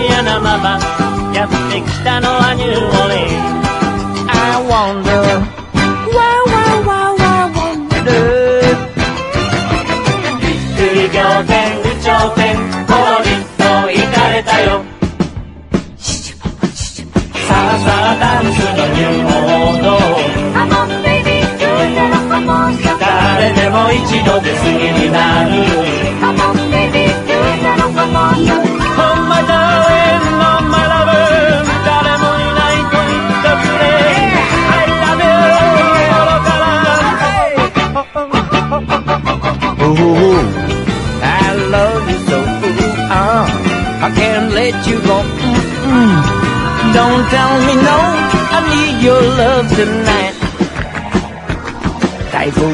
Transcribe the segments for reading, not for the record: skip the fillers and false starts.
アなままやってきたのはニューオーリン I wonder wonder びっくり仰天有頂天コロリと行かれたよさあさあダンスの入門誰でも一度で好きになる Oh my darling, oh my lover 誰もいないと言ってくれ I love you 心から I love you so I can't let you go Don't tell me no I need your love tonight 台風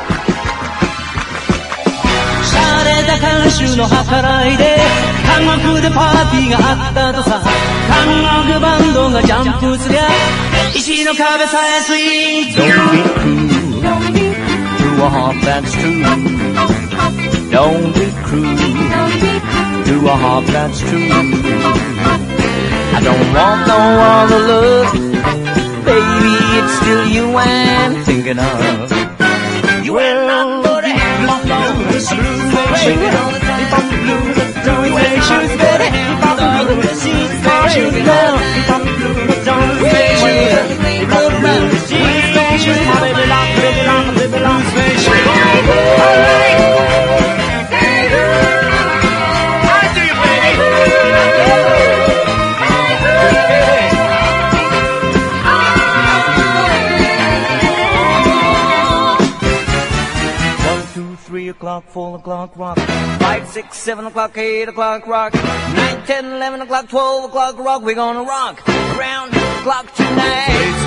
監修の計らいで韓国でパーティーがあったとさ韓国バンドがジャンプすりゃ石の壁さえスイート Don't be cruel to a heart that's true Don't be cruel to a heart that's true I don't want no other love Baby it's still you I'm thinking of You and I know that Shake it all the time. If I'm blue, don't wear shoes, better. If I'm blue, she's special. If I'm blue, don't wear shoes. If I'm blue, she's special. Baby, long, baby, long, baby, long, special. I do you, baby. 3 o'clock, 4 o'clock, rock 5, 6, 7 o'clock, 8 o'clock, rock 9, 10, 11 o'clock, 12 o'clock, rock We're gonna rock around the clock tonight